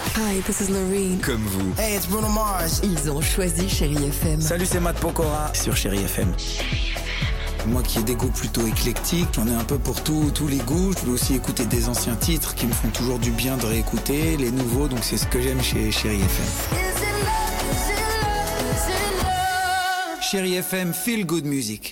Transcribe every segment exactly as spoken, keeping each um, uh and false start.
Hi, this is Loreen. Comme vous. Hey, it's Bruno Mars. Ils ont choisi Chérie F M. Salut, c'est Matt Pokora sur Chérie F M. Moi qui ai des goûts plutôt éclectiques, j'en ai un peu pour tout, tous les goûts. Je veux aussi écouter des anciens titres qui me font toujours du bien de réécouter, les nouveaux, donc c'est ce que j'aime chez Chérie F M. Chérie F M, feel good music.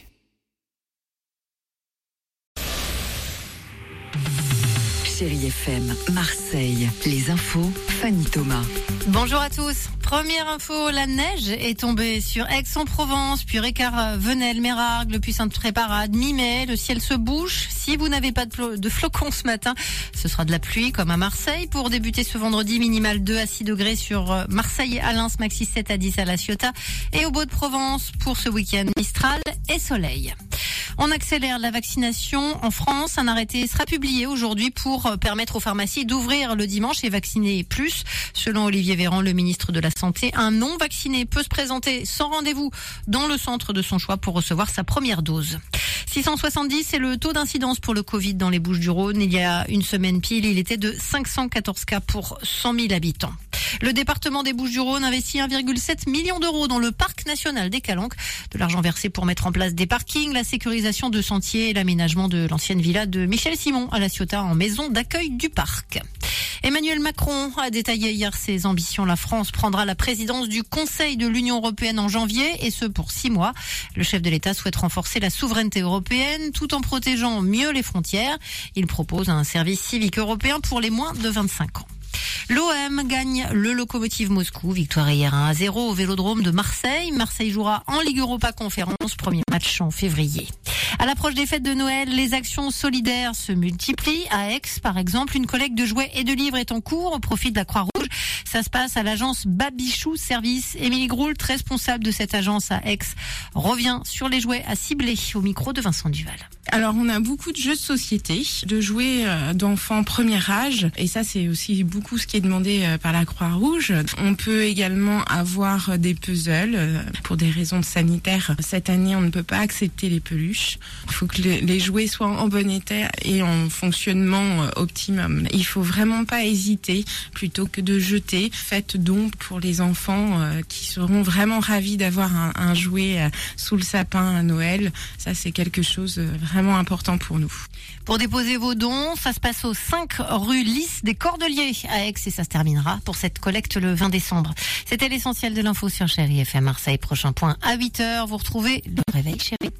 Chérie F M, Marseille. Les infos, Fanny Thomas. Bonjour à tous. Première info, la neige est tombée sur Aix-en-Provence, puis Récart, Venelle, Mérargues, puis Sainte-Préparade, mi-mai. Le ciel se bouche. Si vous n'avez pas de, flo- de flocons ce matin, ce sera de la pluie comme à Marseille. Pour débuter ce vendredi, minimal deux à six degrés sur Marseille et Alins, maxi sept à dix à La Ciotat. Et au Beau-de-Provence, pour ce week-end, Mistral et soleil. On accélère la vaccination en France. Un arrêté sera publié aujourd'hui pour permettre aux pharmacies d'ouvrir le dimanche et vacciner plus. Selon Olivier Véran, le ministre de la Santé, un non-vacciné peut se présenter sans rendez-vous dans le centre de son choix pour recevoir sa première dose. six cent soixante-dix, c'est le taux d'incidence pour le Covid dans les Bouches-du-Rhône. Il y a une semaine pile, il était de cinq cent quatorze cas pour cent mille habitants. Le département des Bouches-du-Rhône investit un virgule sept million d'euros dans le parc national des Calanques. De l'argent versé pour mettre en place des parkings, la sécurisation de sentiers et l'aménagement de l'ancienne villa de Michel Simon à La Ciotat en maison d'accueil du parc. Emmanuel Macron a détaillé hier ses ambitions. La France prendra la présidence du Conseil de l'Union européenne en janvier, et ce pour six mois. Le chef de l'État souhaite renforcer la souveraineté européenne tout en protégeant mieux les frontières. Il propose un service civique européen pour les moins de vingt-cinq ans. L'O M gagne le Lokomotiv Moscou. Victoire hier un à zéro au Vélodrome de Marseille. Marseille jouera en Ligue Europa Conférence, premier match en février. À l'approche des fêtes de Noël, les actions solidaires se multiplient. À Aix, par exemple, une collecte de jouets et de livres est en cours au profit de la Croix-Rouge. Ça se passe à l'agence Babichou Service. Émilie Groult, responsable de cette agence à Aix, revient sur les jouets à cibler au micro de Vincent Duval. Alors, on a beaucoup de jeux de société, de jouets d'enfants premier âge, et ça, c'est aussi beaucoup ce qui est demandé par la Croix-Rouge. On peut également avoir des puzzles. Pour des raisons sanitaires, cette année, on ne peut pas accepter les peluches. Il faut que les jouets soient en bon état et en fonctionnement optimum. Il faut vraiment pas hésiter, plutôt que de jeter. Faites donc pour les enfants qui seront vraiment ravis d'avoir un, un jouet sous le sapin à Noël. Ça, c'est quelque chose vraiment important pour nous. Pour déposer vos dons, ça se passe au cinq rue Lys des Cordeliers à Aix et ça se terminera pour cette collecte le vingt décembre. C'était l'essentiel de l'info sur Chérie F M Marseille. Prochain point à huit heures. Vous retrouvez le réveil Chérie.